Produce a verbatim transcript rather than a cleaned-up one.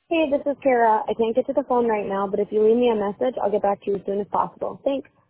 Hey, this is Kara. I can't get to the phone right now, but if you leave me a message, I'll get back to you as soon as possible. Thanks.